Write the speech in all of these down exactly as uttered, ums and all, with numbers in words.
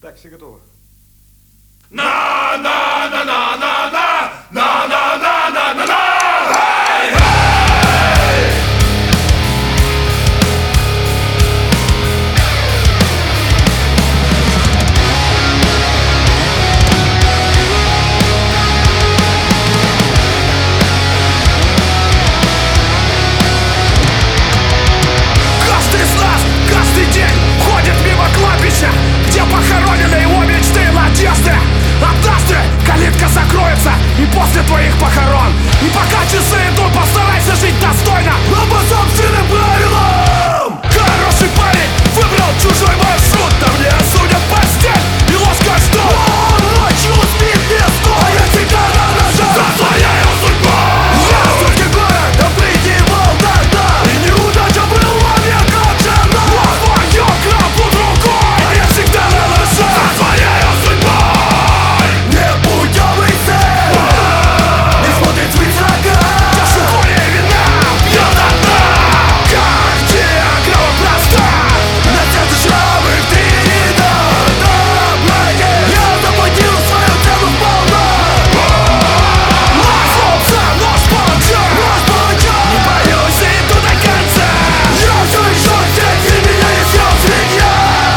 Так, все готовы. На на на на на на на на на на на на. Каждый из нас, каждый день ходит мимо кладбища, где похоронены его мечты и надежды. Однажды калитка закроется и после твоих похорон. И пока часы идут, постарайся жить достойно, но по собственным правилам. Хороший парень выбрал чужой маршрут, да мне осудят постель и ложка ждут. Он ночью спит без сна, а я всегда на ножах за своей судьбой. Я столько город, да принимал тогда, и неудача была мне как жена. А твою крапу другой, а я всегда на ножах за своей судьбой. Непутевый сын не смотрит свысока, чашу горе и вина пьет до дна. Как диаграмма проста, на сердце шрамы в три ряда. Я заплатил свою цену сполна. Нож лобца, нож палача, нож палача. Не боюсь и иду до конца. Я все еще здесь, и меня не съел свинья.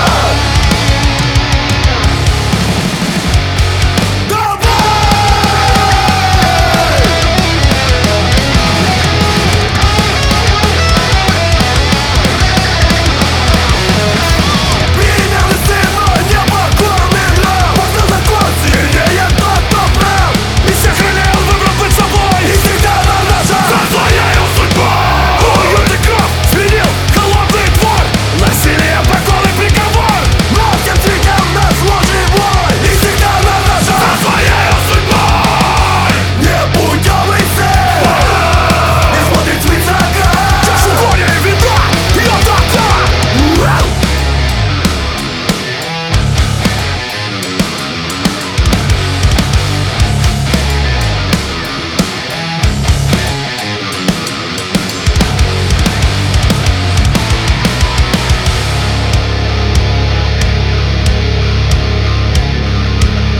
Примерный сын, но непокорный нрав. Можно закон сильнее тот, кто прав. И сохранял, выбрал быть собой, и всегда на ножах за своей судьбой. Уютный кров сменил холодный двор, насилие, покол и приговор. Но всем цветам наш ложный бой, и всегда на ножах за своей судьбой. Непутевый сын не смотрит свысока, чашу горя и вина пьет до дна.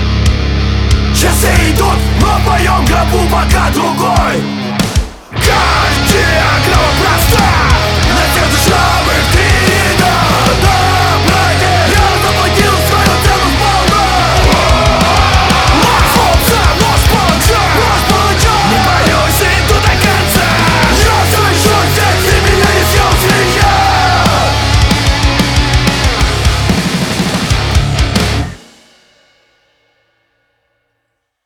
Часы идут, но в моем гробу пока другой. Как